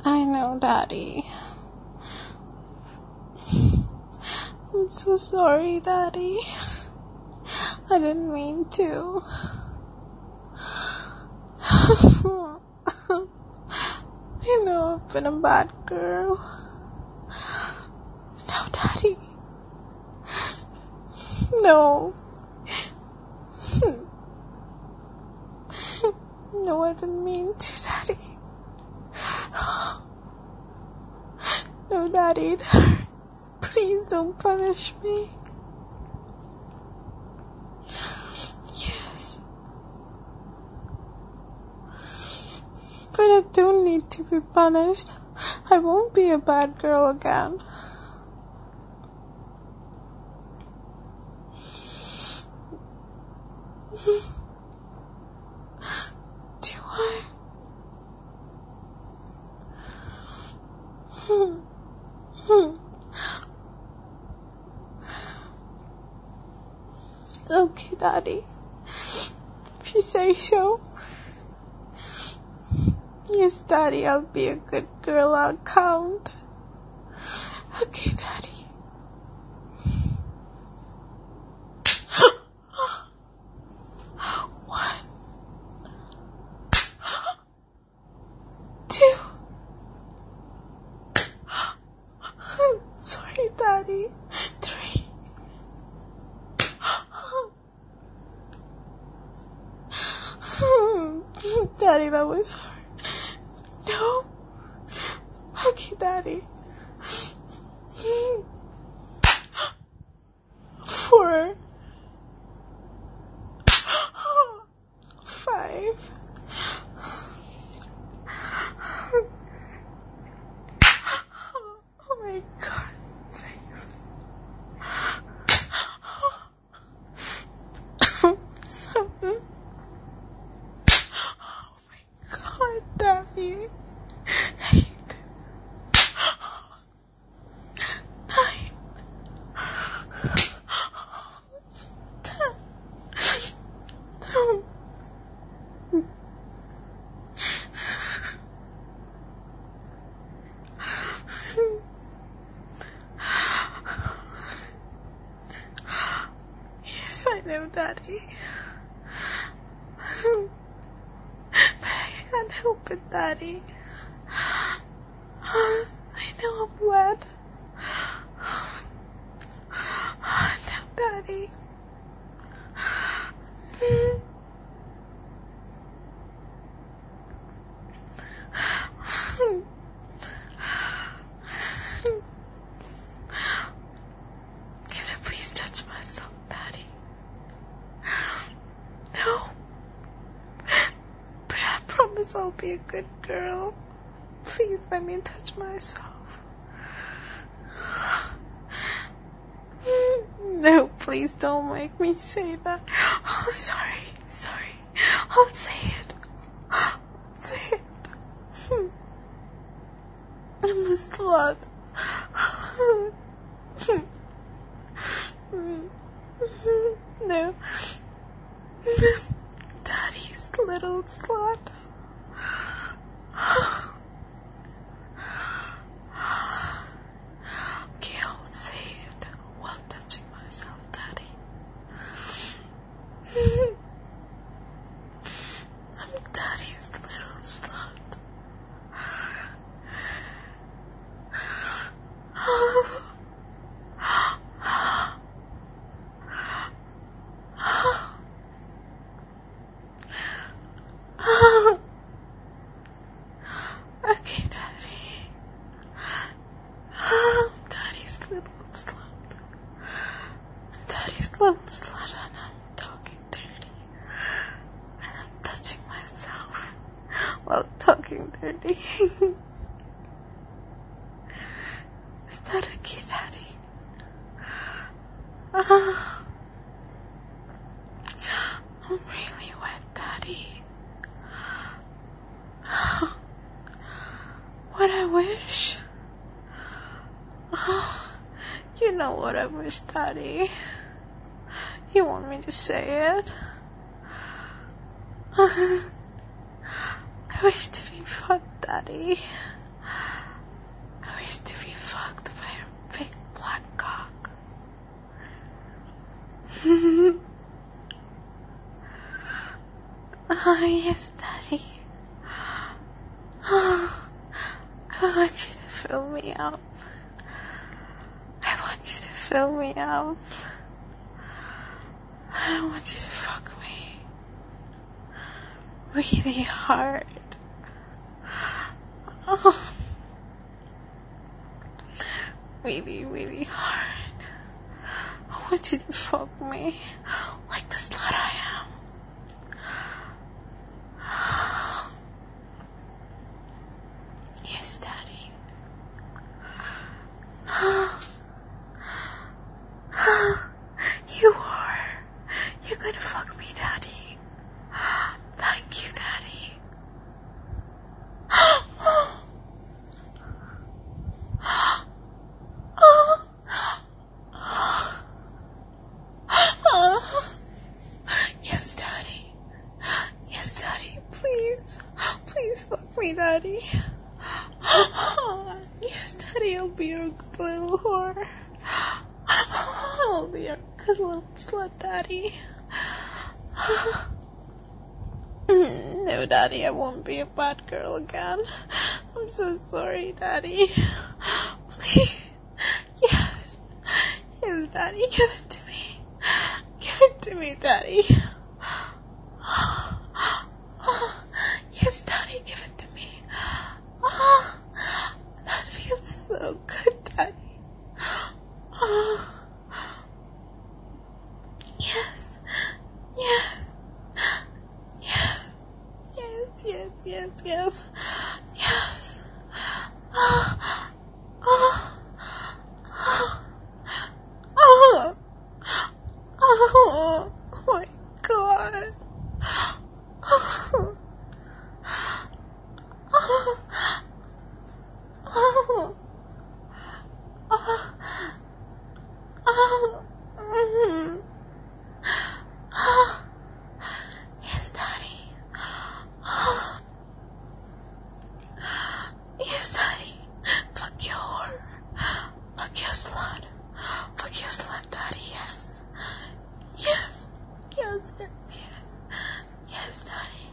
I know, Daddy. I'm so sorry, Daddy. I didn't mean to. I know I've been a bad girl. No, Daddy. No. No, I didn't mean to, Daddy. No, Daddy, it hurts. Please don't punish me. Yes. But I don't need to be punished. I won't be a bad girl again. Do I? Okay, Daddy. If you say so. Yes, Daddy, I'll be a good girl. I'll count. Okay, Daddy. One. Two. Sorry, Daddy. Three. Daddy, that was hard. No. Okay, Daddy. 4. 5. Oh my God. 6. 7. Oh my God, Daddy. 8. 9. 10. Yes, I know, Daddy. But I can't help it, Daddy. I know I'm wet. No, Daddy. Can I please touch myself, Daddy? No. But I promise I'll be a good girl. Please let me touch myself. No, please don't make me say that. Oh, sorry. I'll say it. I'm a slut. No. Daddy's little slut. Okay, I'll say it while touching myself, Daddy. I'm Daddy's little slut. Okay, Daddy. Daddy's little slut. Daddy's little slut, and I'm talking dirty. And I'm touching myself while talking dirty. Is that okay, Daddy? I'm really wet, Daddy. What I wish? You know what I wish, Daddy. You want me to say it? I wish to be fucked, Daddy. wish to be fucked by a big black cock. Oh, yes, Daddy. Oh, I want you to fill me up. I want you to fill me up. I don't want you to fuck me really hard. Oh, really, really hard. I want you to fuck me like the slut I am. Yes, Daddy. You are. You're gonna fuck me, Daddy. Thank you, Daddy. Yes, Daddy. Yes, Daddy. Please. Please fuck me, Daddy. Yes, Daddy. I'll be your good little whore. I'll be your good little slut, Daddy. No, Daddy, I won't be a bad girl again. I'm so sorry, Daddy. Please. Yes. Yes, Daddy, give it to me. Give it to me, Daddy. Yes, Daddy, give it to me. That feels so good, Daddy. Yes. Yes. Yes. Yes, yes, yes, yes. Yes. Oh my God. Yes, Daddy. Yes, Daddy. Fuck your whore. Fuck your slut. Fuck your slut, Daddy. Yes. Yes. Yes, yes, yes. Yes, Daddy.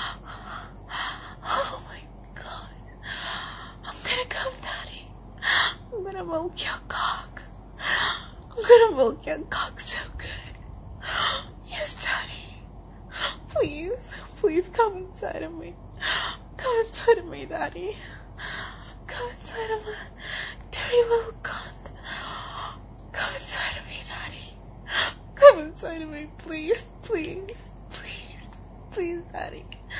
Oh my God. I'm gonna come, Daddy. I'm gonna milk your cock. I'm gonna milk your cock so good. Yes, Daddy. Please, please come inside of me. Come inside of me, Daddy. Come inside of my dirty little cunt. Come inside of me, Daddy. Come inside of me, please, please, please, please, Daddy.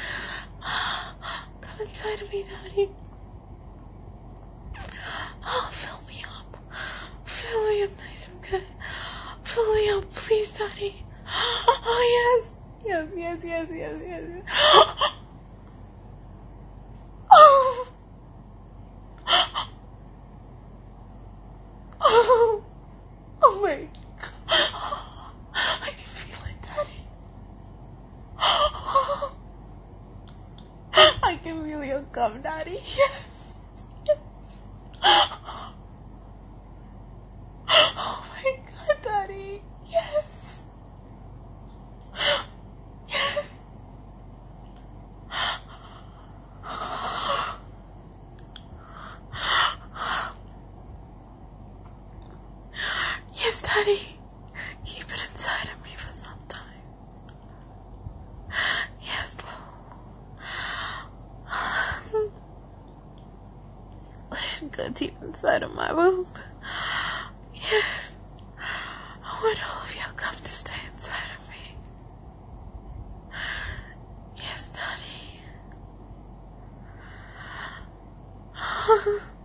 Come inside of me, Daddy. Oh, fill me up. Fill me up nice and good. Fill me up, please, Daddy. Oh, yes. Yes, yes, yes, yes, yes. Oh. Oh. Oh my God. I can feel it, Daddy. I can feel your cum, Daddy. Yes. Yes. Oh my God, Daddy. Yes. Yes. Yes, Daddy. Keep it inside of me for some time. Yes, let it go deep inside of my womb. Yes. I want all of your cum to stay inside of me. Yes, Daddy.